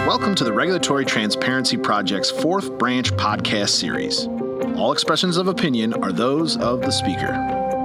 Welcome to the Regulatory Transparency Project's fourth branch podcast series. All expressions of opinion are those of the speaker.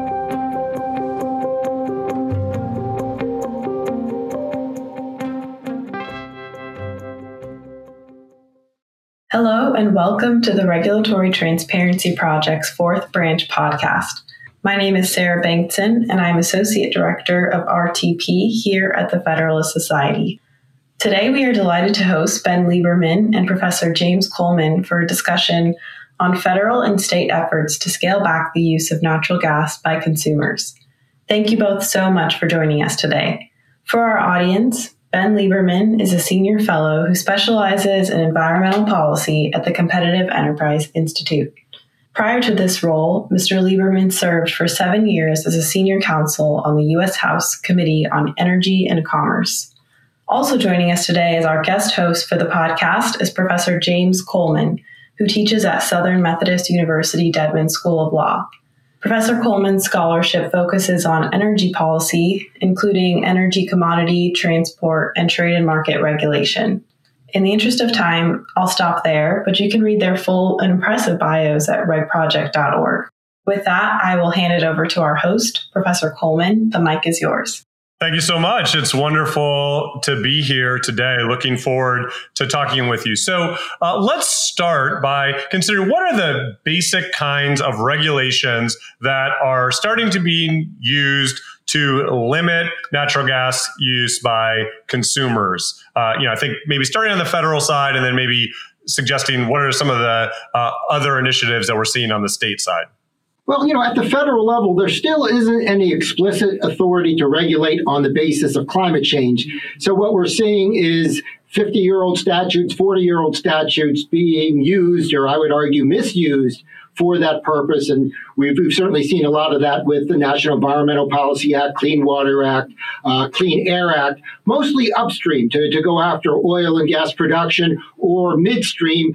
Hello and welcome to the Regulatory Transparency Project's fourth branch podcast. My name is Sarah Bankson and I'm Associate Director of RTP here at the Federalist Society. Today we are delighted to host Ben Lieberman and Professor James Coleman for a discussion on federal and state efforts to scale back the use of natural gas by consumers. Thank you both so much for joining us today. For our audience, Ben Lieberman is a senior fellow who specializes in environmental policy at the Competitive Enterprise Institute. Prior to this role, Mr. Lieberman served for 7 years as a senior counsel on the U.S. House Committee on Energy and Commerce. Also joining us today as our guest host for the podcast is Professor James Coleman, who teaches at Southern Methodist University Dedman School of Law. Professor Coleman's scholarship focuses on energy policy, including energy commodity, transport, and trade and market regulation. In the interest of time, I'll stop there, but you can read their full and impressive bios at regproject.org. With that, I will hand it over to our host, Professor Coleman. The mic is yours. Thank you so much. It's wonderful to be here today. Looking forward to talking with you. So let's start by considering what are the basic kinds of regulations that are starting to be used to limit natural gas use by consumers. I think maybe starting on the federal side and then maybe suggesting what are some of the other initiatives that we're seeing on the state side. Well, at the federal level, there still isn't any explicit authority to regulate on the basis of climate change. So what we're seeing is 50-year-old statutes, 40-year-old statutes being used, or I would argue misused, for that purpose. And we've certainly seen a lot of that with the National Environmental Policy Act, Clean Water Act, Clean Air Act, mostly upstream to go after oil and gas production, or midstream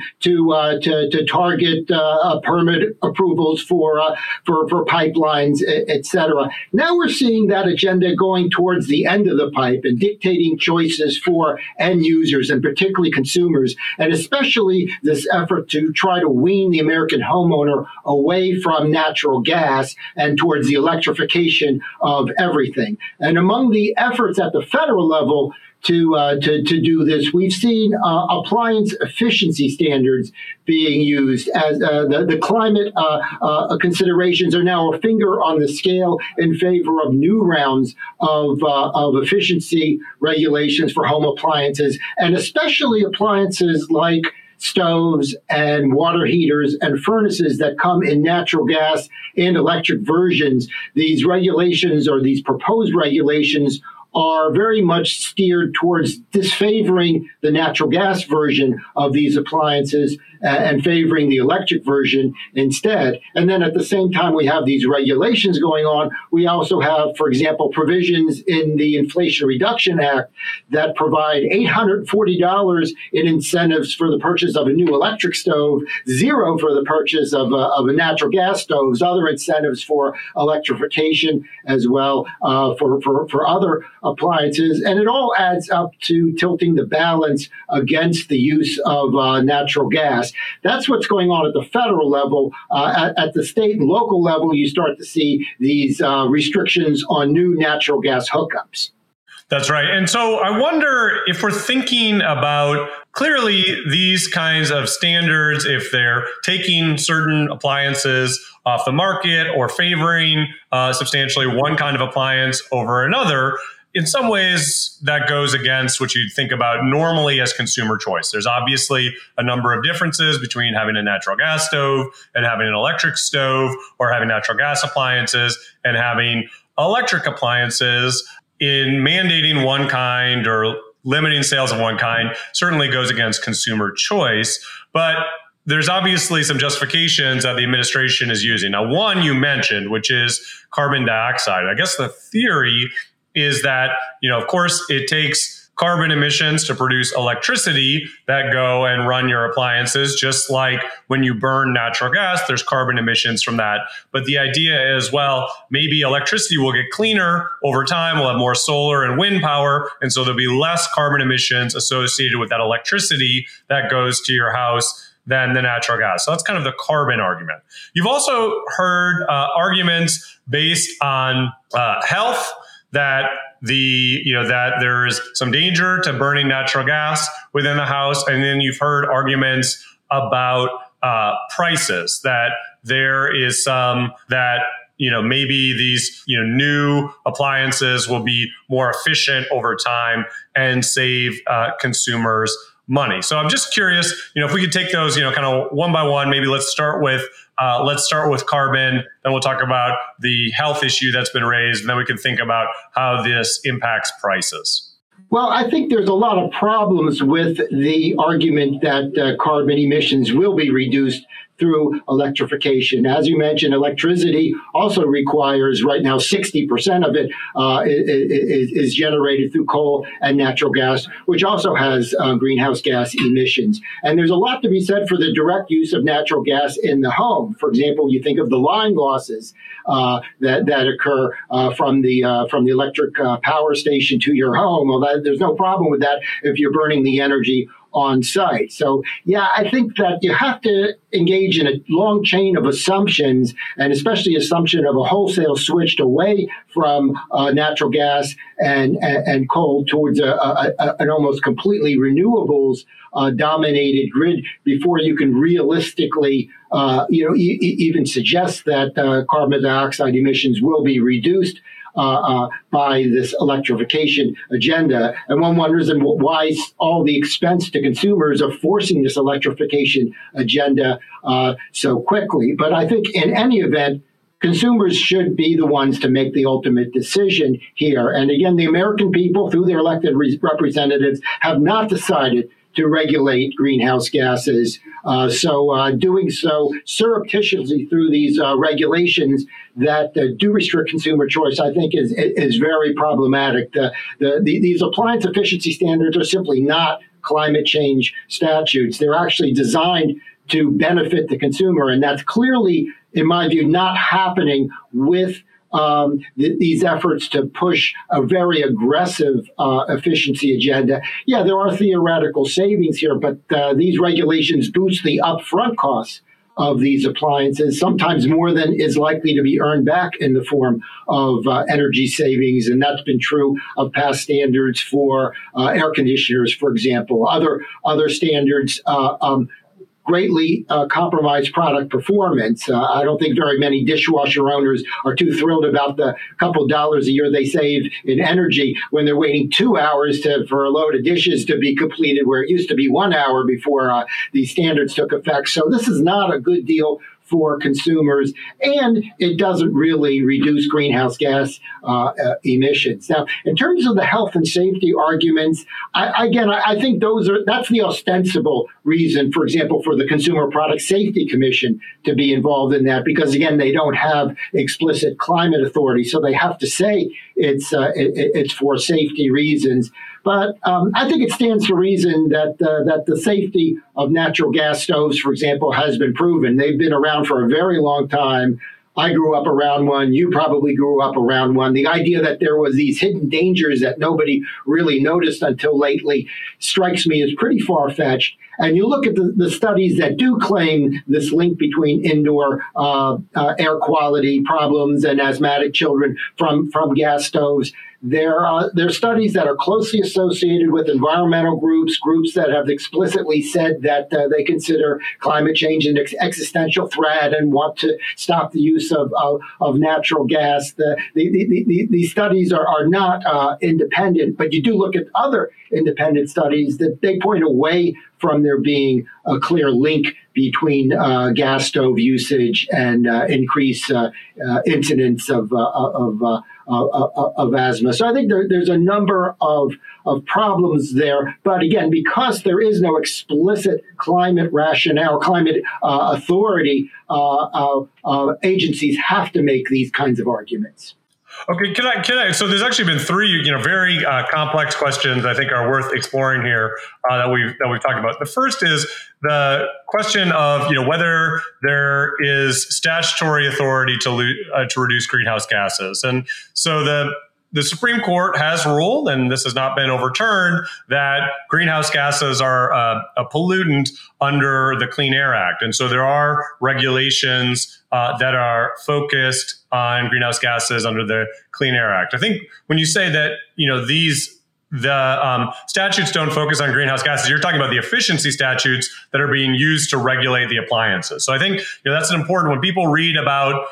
to target permit approvals for pipelines, et cetera. Now we're seeing that agenda going towards the end of the pipe and dictating choices for end users and particularly consumers, and especially this effort to try to wean the American homeowner away from natural gas and towards the electrification of everything. And among the efforts at the federal level to do this, we've seen appliance efficiency standards being used as the climate considerations are now a finger on the scale in favor of new rounds of efficiency regulations for home appliances, and especially appliances like stoves and water heaters and furnaces that come in natural gas and electric versions. These regulations, or these proposed regulations, are very much steered towards disfavoring the natural gas version of these appliances and favoring the electric version instead. And then at the same time we have these regulations going on, we also have, for example, provisions in the Inflation Reduction Act that provide $840 in incentives for the purchase of a new electric stove, zero for the purchase of a natural gas stove, other incentives for electrification as well for other appliances. And it all adds up to tilting the balance against the use of natural gas. That's what's going on at the federal level. At the state and local level, you start to see these restrictions on new natural gas hookups. That's right. And so I wonder if we're thinking about clearly these kinds of standards, if they're taking certain appliances off the market or favoring substantially one kind of appliance over another. In some ways, that goes against what you'd think about normally as consumer choice. There's obviously a number of differences between having a natural gas stove and having an electric stove, or having natural gas appliances and having electric appliances. In mandating one kind or limiting sales of one kind certainly goes against consumer choice. But there's obviously some justifications that the administration is using. Now, one you mentioned, which is carbon dioxide. I guess the theory is that, of course, it takes carbon emissions to produce electricity that go and run your appliances, just like when you burn natural gas, there's carbon emissions from that. But the idea is, well, maybe electricity will get cleaner over time. We'll have more solar and wind power. And so there'll be less carbon emissions associated with that electricity that goes to your house than the natural gas. So that's kind of the carbon argument. You've also heard arguments based on health, that that there's some danger to burning natural gas within the house. And then you've heard arguments about prices, that there is some that maybe these new appliances will be more efficient over time and save consumers money. So I'm just curious, if we could take those, kind of one by one. Maybe let's start with carbon, then we'll talk about the health issue that's been raised, and then we can think about how this impacts prices. Well, I think there's a lot of problems with the argument that carbon emissions will be reduced through electrification. As you mentioned, electricity also requires, right now, 60% of it is generated through coal and natural gas, which also has greenhouse gas emissions. And there's a lot to be said for the direct use of natural gas in the home. For example, you think of the line losses that occur from the electric power station to your home. Well, there's no problem with that if you're burning the energy on site. So, yeah, I think that you have to engage in a long chain of assumptions, and especially assumption of a wholesale switch away from natural gas and coal towards an almost completely renewables dominated grid before you can realistically even suggest that carbon dioxide emissions will be reduced by this electrification agenda. And one wonders why all the expense to consumers of forcing this electrification agenda so quickly. But I think in any event, consumers should be the ones to make the ultimate decision here. And again, the American people, through their elected representatives, have not decided to regulate greenhouse gases. So doing so surreptitiously through these regulations that do restrict consumer choice, I think is very problematic. These appliance efficiency standards are simply not climate change statutes. They're actually designed to benefit the consumer, and that's clearly, in my view, not happening with these efforts to push a very aggressive efficiency agenda. Yeah, there are theoretical savings here, but these regulations boost the upfront costs of these appliances, sometimes more than is likely to be earned back in the form of energy savings. And that's been true of past standards for air conditioners, for example. Other standards greatly compromise product performance. I don't think very many dishwasher owners are too thrilled about the couple dollars a year they save in energy when they're waiting 2 hours for a load of dishes to be completed, where it used to be 1 hour before these standards took effect. So this is not a good deal for consumers, and it doesn't really reduce greenhouse gas emissions. Now, in terms of the health and safety arguments, I think that's the ostensible reason, for example, for the Consumer Product Safety Commission to be involved in that, because again, they don't have explicit climate authority, so they have to say it's for safety reasons. But I think it stands to reason that the safety of natural gas stoves, for example, has been proven. They've been around for a very long time. I grew up around one. You probably grew up around one. The idea that there was these hidden dangers that nobody really noticed until lately strikes me as pretty far-fetched. And you look at the studies that do claim this link between indoor air quality problems and asthmatic children from gas stoves. There are studies that are closely associated with environmental groups that have explicitly said that they consider climate change an existential threat and want to stop the use of natural gas. These studies are not independent, but you do look at other independent studies that they point away from there being a clear link between gas stove usage and increased incidence of asthma. So I think there's a number of problems there. But again, because there is no explicit climate rationale, climate authority, agencies have to make these kinds of arguments. Okay, can I? So there's actually been three, very complex questions I think are worth exploring here that we've talked about. The first is the question of whether there is statutory authority to reduce greenhouse gases, and so the Supreme Court has ruled, and this has not been overturned, that greenhouse gases are a pollutant under the Clean Air Act. And so there are regulations that are focused on greenhouse gases under the Clean Air Act. I think when you say that, the statutes don't focus on greenhouse gases, you're talking about the efficiency statutes that are being used to regulate the appliances. So I think that's an important, when people read about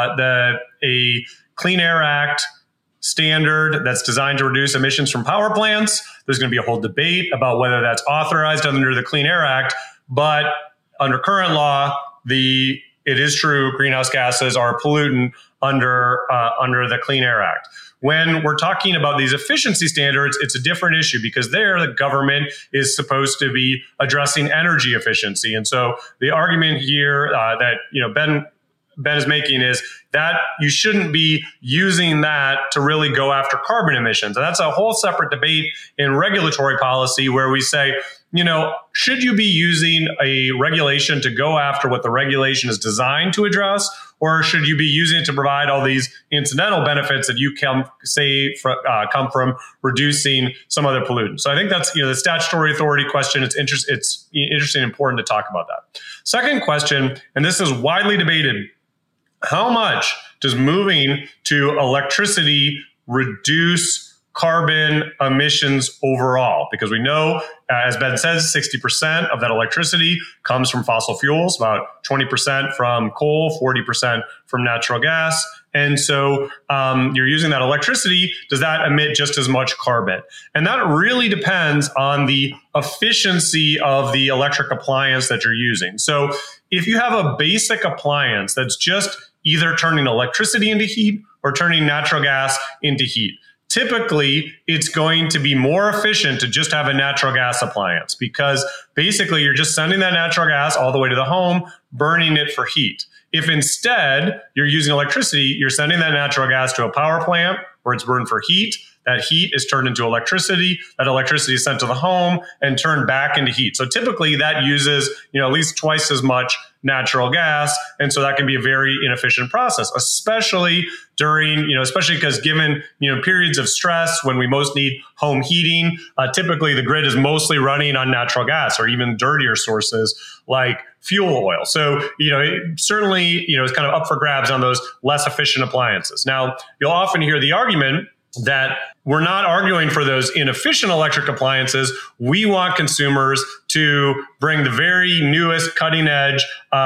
a Clean Air Act standard that's designed to reduce emissions from power plants, there's going to be a whole debate about whether that's authorized under the Clean Air Act. But under current law, it is true greenhouse gases are a pollutant under the Clean Air Act. When we're talking about these efficiency standards, it's a different issue because there the government is supposed to be addressing energy efficiency. And so the argument here that Ben is making is that you shouldn't be using that to really go after carbon emissions. And that's a whole separate debate in regulatory policy where we say, should you be using a regulation to go after what the regulation is designed to address, or should you be using it to provide all these incidental benefits that you come from reducing some other pollutants? So I think that's the statutory authority question. It's interesting and important to talk about that. Second question, and this is widely debated. How much does moving to electricity reduce carbon emissions overall? Because we know, as Ben says, 60% of that electricity comes from fossil fuels, about 20% from coal, 40% from natural gas. And so you're using that electricity. Does that emit just as much carbon? And that really depends on the efficiency of the electric appliance that you're using. So if you have a basic appliance that's just either turning electricity into heat or turning natural gas into heat, typically it's going to be more efficient to just have a natural gas appliance because basically you're just sending that natural gas all the way to the home, burning it for heat. If instead you're using electricity, you're sending that natural gas to a power plant where it's burned for heat. That heat is turned into electricity. That electricity is sent to the home and turned back into heat. So typically that uses, at least twice as much natural gas. And so that can be a very inefficient process, especially because given, periods of stress when we most need home heating, typically the grid is mostly running on natural gas or even dirtier sources like fuel oil. So, it certainly, is kind of up for grabs on those less efficient appliances. Now, you'll often hear the argument that we're not arguing for those inefficient electric appliances. We want consumers to bring the very newest cutting edge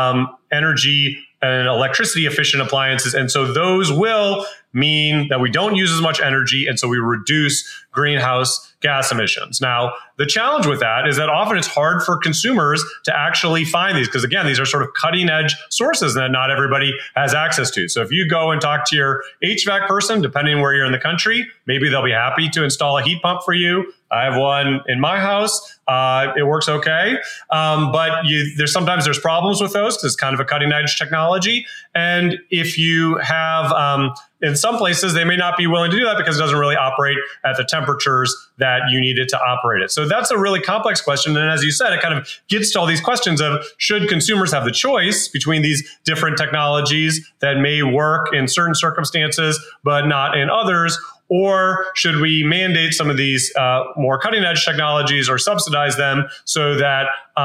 energy and electricity efficient appliances. And so those will mean that we don't use as much energy. And so we reduce greenhouse gas emissions. Now, the challenge with that is that often it's hard for consumers to actually find these because, again, these are sort of cutting edge sources that not everybody has access to. So if you go and talk to your HVAC person, depending where you're in the country, maybe they'll be happy to install a heat pump for you. I have one in my house. It works okay. But sometimes there's problems with those because it's kind of a cutting edge technology. And if you have, in some places, they may not be willing to do that because it doesn't really operate at the temperatures that you need it to operate at. So that's a really complex question. And as you said, it kind of gets to all these questions of should consumers have the choice between these different technologies that may work in certain circumstances, but not in others? Or should we mandate some of these more cutting edge technologies or subsidize them so that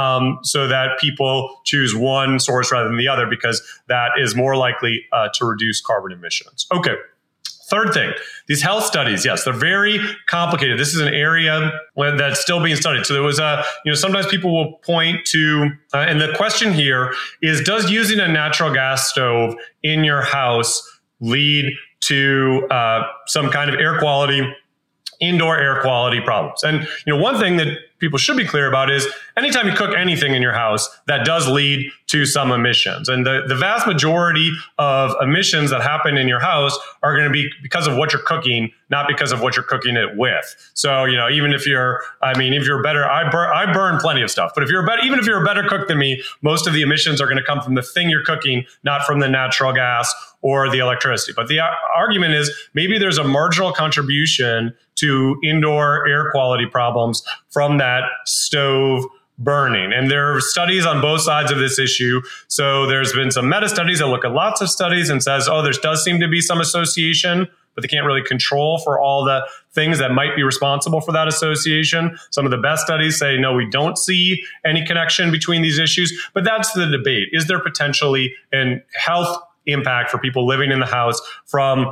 people choose one source rather than the other because that is more likely to reduce carbon emissions? Okay. Third thing, these health studies, yes, they're very complicated. This is an area that's still being studied. So there was sometimes people will point to, and the question here is, does using a natural gas stove in your house lead to some kind of indoor air quality problems? And one thing that people should be clear about is anytime you cook anything in your house, that does lead to some emissions. And the vast majority of emissions that happen in your house are going to be because of what you're cooking, not because of what you're cooking it with. So, even if you're better, I burn plenty of stuff, but even if you're a better cook than me, most of the emissions are going to come from the thing you're cooking, not from the natural gas or the electricity. But the argument is maybe there's a marginal contribution to indoor air quality problems from that stove burning. And there are studies on both sides of this issue. So there's been some meta studies that look at lots of studies and says, there does seem to be some association, but they can't really control for all the things that might be responsible for that association. Some of the best studies say, no, we don't see any connection between these issues. But that's the debate. Is there potentially a health impact for people living in the house from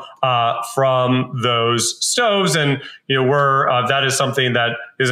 those stoves? And that is something that is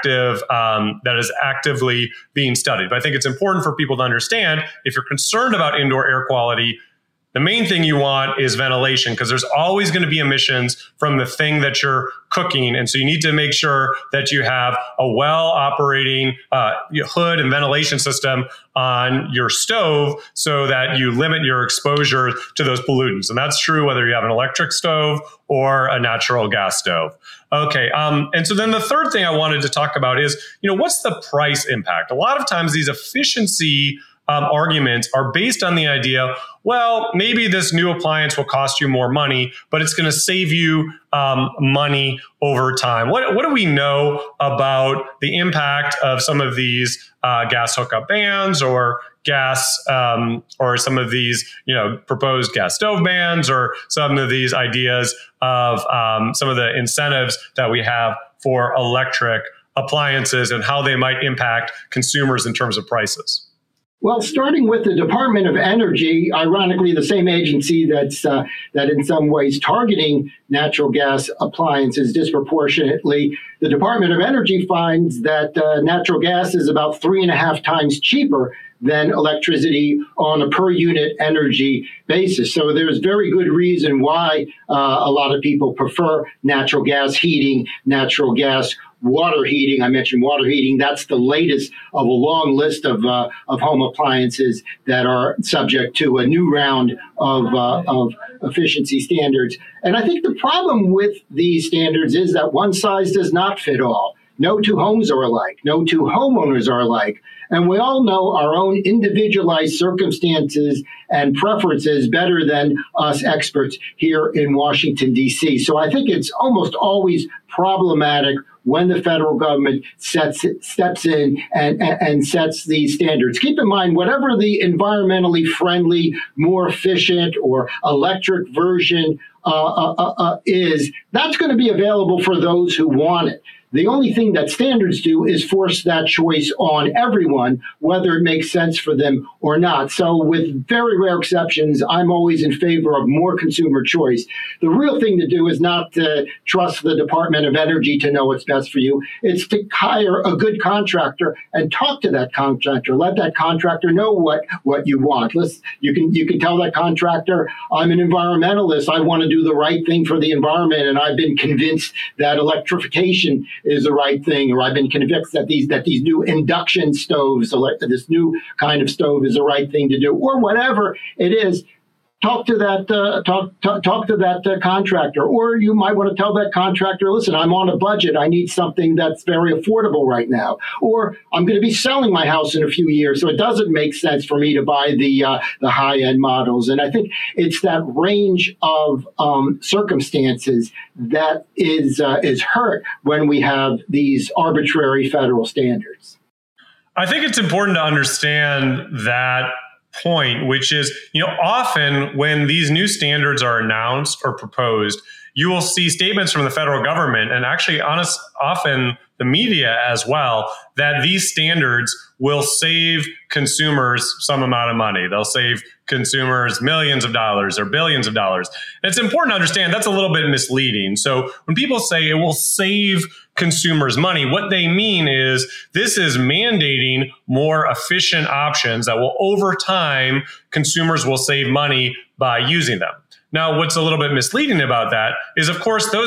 that is actively being studied. But I think it's important for people to understand, if you're concerned about indoor air quality, the main thing you want is ventilation, because there's always going to be emissions from the thing that you're cooking. And so you need to make sure that you have a well-operating hood and ventilation system on your stove so that you limit your exposure to those pollutants. And that's true whether you have an electric stove or a natural gas stove. Okay. And so then the third thing I wanted to talk about is, what's the price impact? A lot of times these efficiency arguments are based on the idea, well, maybe this new appliance will cost you more money, but it's going to save you money over time. What do we know about the impact of some of these gas hookup bans or gas or some of these proposed gas stove bans or some of these ideas of some of the incentives that we have for electric appliances and how they might impact consumers in terms of prices? Well, starting with the Department of Energy, ironically, the same agency that in some ways targeting natural gas appliances disproportionately, the Department of Energy finds that natural gas is about 3.5 times cheaper than electricity on a per unit energy basis. So there's very good reason why a lot of people prefer natural gas heating, natural gas water heating. I mentioned water heating. That's the latest of a long list of home appliances that are subject to a new round of efficiency standards. And I think the problem with these standards is that one size does not fit all. No two homes are alike. No two homeowners are alike. And we all know our own individualized circumstances and preferences better than us experts here in Washington, D.C. So I think it's almost always problematic when the federal government steps in and sets these standards. Keep in mind, whatever the environmentally friendly, more efficient, or electric version is, that's going to be available for those who want it. The only thing that standards do is force that choice on everyone, whether it makes sense for them or not. So with very rare exceptions, I'm always in favor of more consumer choice. The real thing to do is not to trust the Department of Energy to know what's best for you. It's to hire a good contractor and talk to that contractor. Let that contractor know what you want. You can tell that contractor, I'm an environmentalist. I want to do the right thing for the environment, and I've been convinced that electrification is the right thing, or I've been convinced that these new induction stoves, this new kind of stove is the right thing to do, or whatever it is. Talk to that contractor, or you might want to tell that contractor, listen, I'm on a budget. I need something that's very affordable right now, or I'm going to be selling my house in a few years, so it doesn't make sense for me to buy the high-end models. And I think it's that range of circumstances that is hurt when we have these arbitrary federal standards. I think it's important to understand that point, which is, often when these new standards are announced or proposed, you will see statements from the federal government and actually often the media as well, that these standards will save consumers some amount of money. They'll save consumers millions of dollars or billions of dollars. And it's important to understand that's a little bit misleading. So when people say it will save consumers money, what they mean is this is mandating more efficient options that will, over time, consumers will save money by using them. Now, what's a little bit misleading about that is, of course, those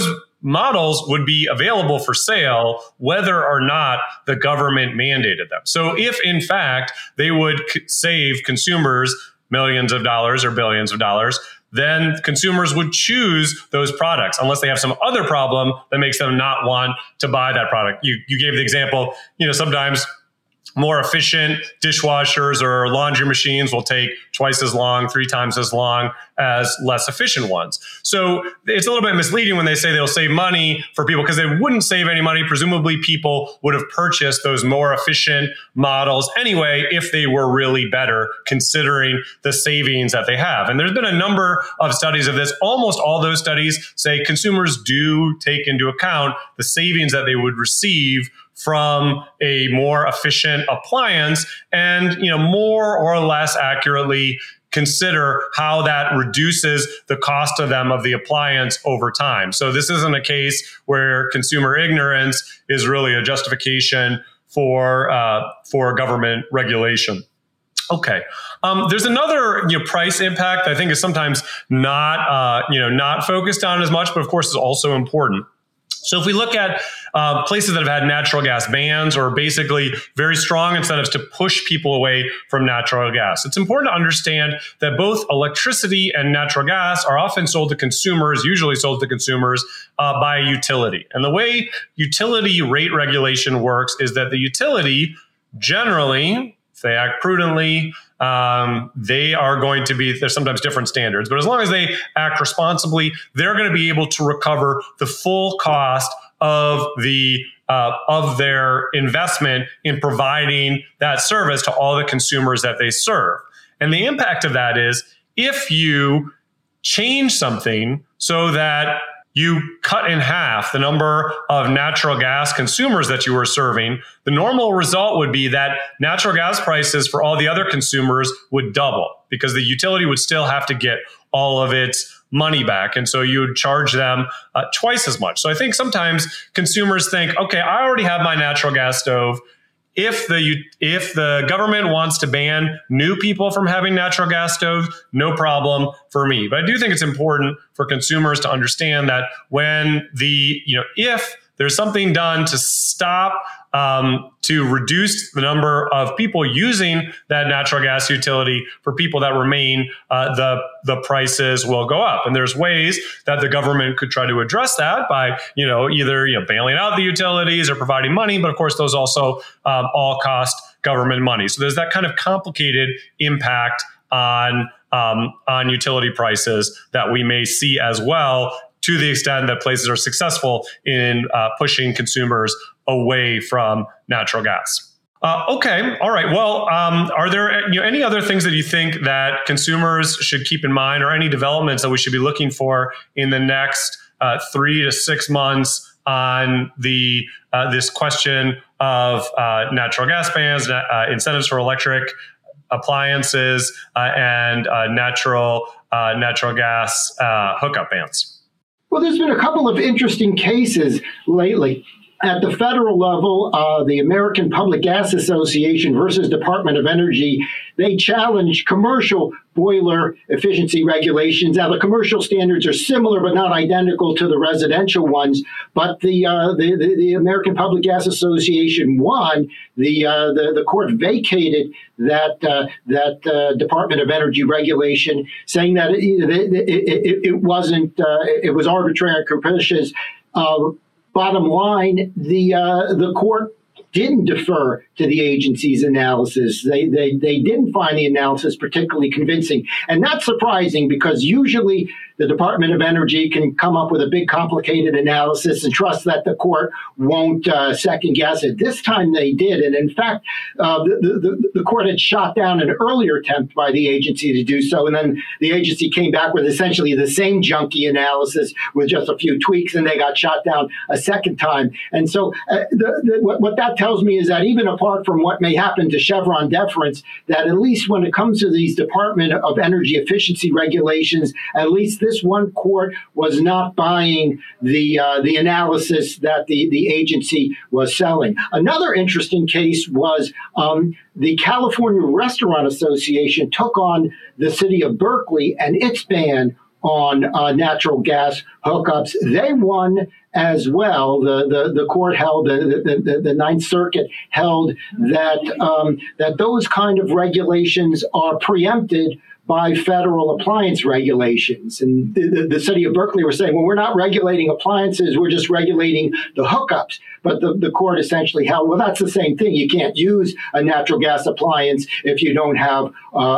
models would be available for sale whether or not the government mandated them. So if in fact they would save consumers millions of dollars or billions of dollars, then consumers would choose those products unless they have some other problem that makes them not want to buy that product. You gave the example, sometimes more efficient dishwashers or laundry machines will take twice as long, 3 times as long as less efficient ones. So it's a little bit misleading when they say they'll save money for people, because they wouldn't save any money. Presumably people would have purchased those more efficient models anyway if they were really better, considering the savings that they have. And there's been a number of studies of this. Almost all those studies say consumers do take into account the savings that they would receive from a more efficient appliance, and more or less accurately consider how that reduces the cost of the appliance over time. So this isn't a case where consumer ignorance is really a justification for government regulation. Okay. There's another price impact that I think is sometimes not focused on as much, but of course is also important. So if we look at places that have had natural gas bans, or basically very strong incentives to push people away from natural gas, it's important to understand that both electricity and natural gas are often usually sold to consumers by a utility. And the way utility rate regulation works is that the utility generally, if they act prudently, they are going to be, there's sometimes different standards, but as long as they act responsibly, they're going to be able to recover the full cost of their investment in providing that service to all the consumers that they serve. And the impact of that is, if you change something so that you cut in half the number of natural gas consumers that you were serving, the normal result would be that natural gas prices for all the other consumers would double, because the utility would still have to get all of its money back. And so you would charge them twice as much. So I think sometimes consumers think, okay, I already have my natural gas stove. If the government wants to ban new people from having natural gas stoves, no problem for me. But I do think it's important for consumers to understand that when if there's something done to stop, to reduce the number of people using that natural gas utility, for people that remain, the prices will go up. And there's ways that the government could try to address that by, either bailing out the utilities or providing money. But of course, those also all cost government money. So there's that kind of complicated impact on utility prices that we may see as well, to the extent that places are successful in pushing consumers away from natural gas. Okay. All right. Well, are there any other things that you think that consumers should keep in mind, or any developments that we should be looking for in the next 3 to 6 months on this question of natural gas bans, incentives for electric appliances, and natural gas hookup bans? Well, there's been a couple of interesting cases lately. At the federal level, the American Public Gas Association versus Department of Energy, they challenged commercial boiler efficiency regulations. Now, the commercial standards are similar but not identical to the residential ones. But the American Public Gas Association won. The court vacated that Department of Energy regulation, saying that it wasn't. It was arbitrary and capricious. Bottom line, the court didn't defer to the agency's analysis. They didn't find the analysis particularly convincing. And that's surprising, because usually the Department of Energy can come up with a big complicated analysis and trust that the court won't second guess it. This time they did. And in fact, the court had shot down an earlier attempt by the agency to do so. And then the agency came back with essentially the same junky analysis with just a few tweaks, and they got shot down a second time. And so what that tells me is that even apart from what may happen to Chevron deference, that at least when it comes to these Department of Energy efficiency regulations, at least this one court was not buying the analysis that the agency was selling. Another interesting case was the California Restaurant Association took on the city of Berkeley and its ban on natural gas hookups. They won, as well. The court held, the Ninth Circuit held that those kind of regulations are preempted by federal appliance regulations. And the city of Berkeley were saying, well, we're not regulating appliances, we're just regulating the hookups. But the court essentially held, well, that's the same thing. You can't use a natural gas appliance if you don't have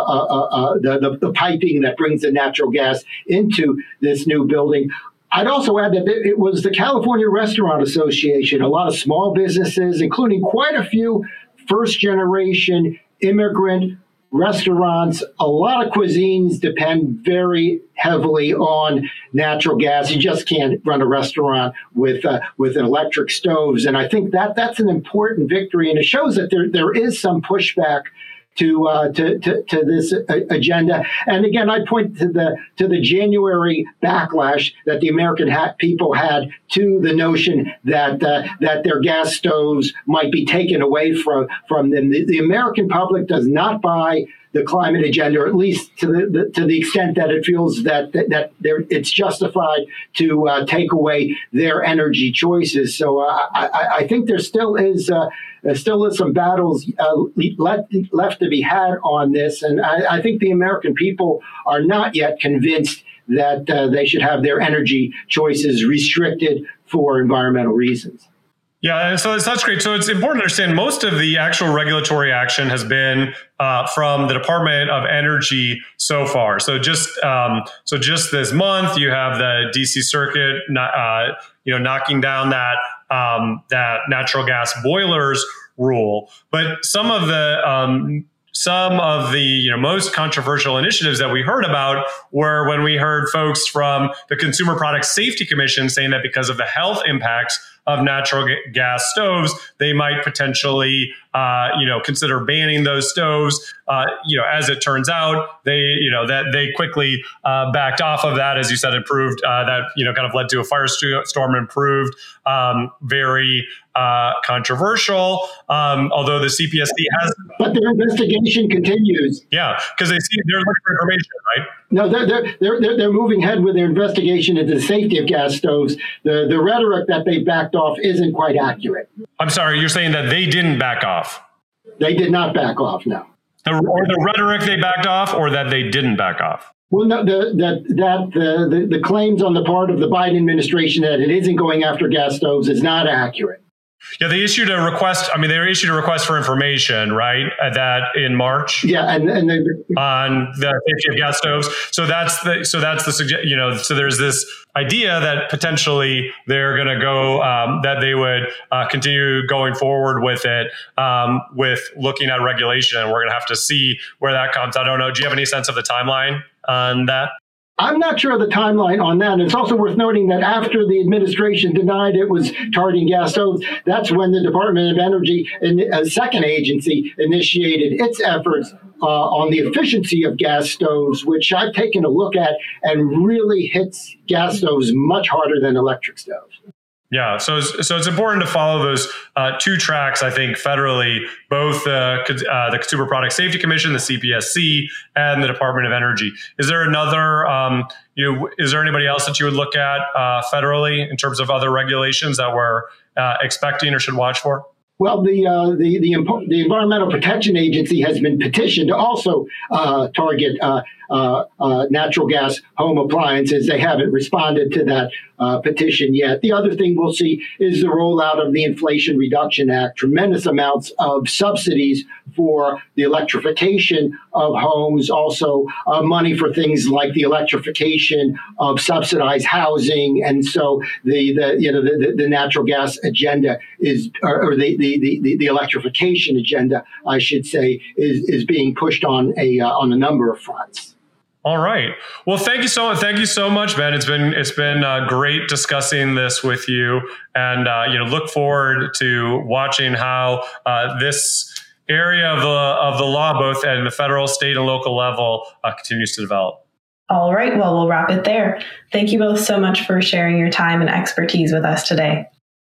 the piping that brings the natural gas into this new building. I'd also add that it was the California Restaurant Association, a lot of small businesses, including quite a few first-generation immigrant restaurants. A lot of cuisines depend very heavily on natural gas. You just can't run a restaurant with electric stoves. And I think that's an important victory. And it shows that there is some pushback to this agenda. And again, I point to the January backlash that the American people had to the notion that their gas stoves might be taken away from them. The American public does not buy the climate agenda, or at least to the extent that it feels that it's justified to take away their energy choices. So I think there still is some battles left to be had on this, and I think the American people are not yet convinced that they should have their energy choices restricted for environmental reasons. Yeah, and so that's great. So it's important to understand most of the actual regulatory action has been from the Department of Energy so far. So just this month, you have the DC Circuit, knocking down that natural gas boilers rule. But some of the most controversial initiatives that we heard about were when we heard folks from the Consumer Product Safety Commission saying that because of the health impacts of natural gas stoves, they might potentially, consider banning those stoves. As it turns out, they quickly backed off of that. As you said, it proved that kind of led to a firestorm and proved very controversial. Although the CPSC has, but their investigation continues. Yeah, because they're looking for information, right? No, they're moving ahead with their investigation into the safety of gas stoves. The rhetoric that they backed off isn't quite accurate. I'm sorry, you're saying that they didn't back off? They did not back off, no. Or the rhetoric they backed off, or that they didn't back off? Well, no, the claims on the part of the Biden administration that it isn't going after gas stoves is not accurate. Yeah, they issued a request. I mean, they issued a request for information, right? That in March. Yeah, and on the safety of gas stoves. So that's the So there's this idea that potentially they're going to go that they would continue going forward with it, with looking at regulation, and we're going to have to see where that comes. I don't know. Do you have any sense of the timeline on that? I'm not sure of the timeline on that. And it's also worth noting that after the administration denied it was targeting gas stoves, that's when the Department of Energy, a second agency, initiated its efforts on the efficiency of gas stoves, which I've taken a look at and really hits gas stoves much harder than electric stoves. Yeah, so it's important to follow those two tracks, I think, federally, both the Consumer Product Safety Commission, the CPSC, and the Department of Energy. Is there is there anybody else that you would look at federally in terms of other regulations that we're expecting or should watch for? Well, the Environmental Protection Agency has been petitioned to also target natural gas home appliances. They haven't responded to that petition yet. The other thing we'll see is the rollout of the Inflation Reduction Act, tremendous amounts of subsidies for the electrification of homes, also money for things like the electrification of subsidized housing. And so the natural gas agenda is, or the electrification agenda, I should say, is being pushed on a number of fronts. All right. Well, thank you so much, Ben. It's been great discussing this with you, and look forward to watching how this area of the law, both at the federal, state, and local level, continues to develop. All right. Well, we'll wrap it there. Thank you both so much for sharing your time and expertise with us today.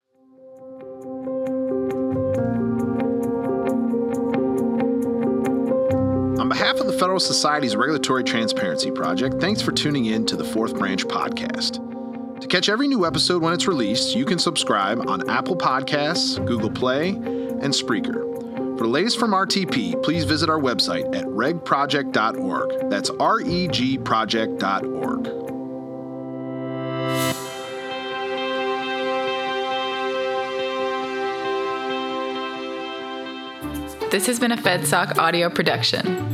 On behalf of the Federal Society's Regulatory Transparency Project, thanks for tuning in to the Fourth Branch podcast. To catch every new episode when it's released, you can subscribe on Apple Podcasts, Google Play, and Spreaker. For the latest from RTP, please visit our website at regproject.org. That's regproject.org. This has been a FedSoc audio production.